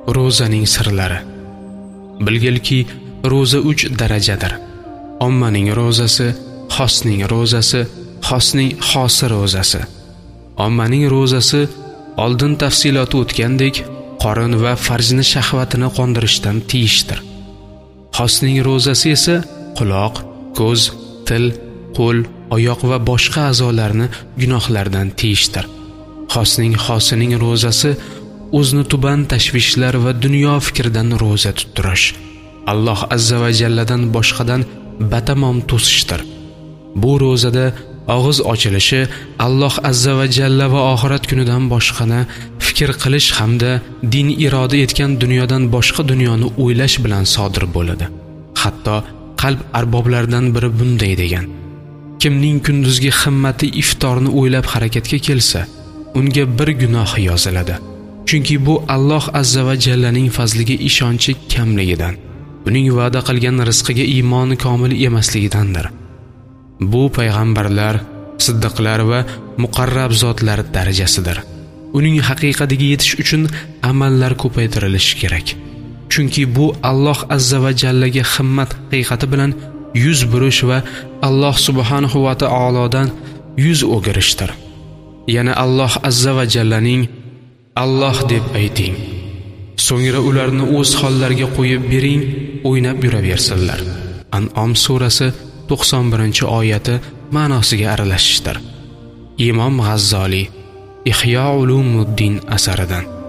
Ro'zaning sirlari. Bilgilki, ro'za 3 darajadir. Ommaning ro'zasi, xosning ro'zasi, xosning xosi ro'zasi. Ommaning ro'zasi oldin tafsiloti o'tgandek qorin va farjni shahvatini qondirishdan tiyishdir. Xosning ro'zasi esa quloq, ko'z, til, qo'l, oyoq va boshqa a'zolarni gunohlardan tiyishdir. Xosning xosining ro'zasi o'zni tuban tashvishlar va dunyo fikridan ro'za tuttirish. Alloh azza va jalladan boshqadan batamom to'sishdir. Bu ro'zada og'iz ochilishi Alloh azza va jalla va oxirat kunidan boshqani fikr qilish hamda din iroda etgan dunyodan boshqa dunyoni o'ylash bilan sodir bo'ladi. Hatto qalb arboblaridan biri bunday degan: kimning kunduzgi himmati iftorni o'ylab harakatga kelsa, unga bir gunoh yoziladi. Chunki bu Alloh azza va jallaning fazliga ishonchi kamligidan, uning va'da qilgan rizqiga iymoni komil emasligidandir. Bu payg'ambarlar, siddiqlar va muqarrab zotlar darajasidir. Uning haqiqatiga yetish uchun amallar ko'paytirilishi kerak. Chunki bu Alloh azza va jallaga himmat haqiqati bilan yuz burish va Alloh subhanahu va taolodan yuz o'girishdir. Yana Alloh azza va jallaning Alloh deb ayting. So'ngra ularni o'z hollariga qo'yib bering, o'ynab yuraversinlar. An'om surasi 91-oyati ma'nosiga aralashishdir. Imom G'azzoli Ihyo Ulumuddin asaridan.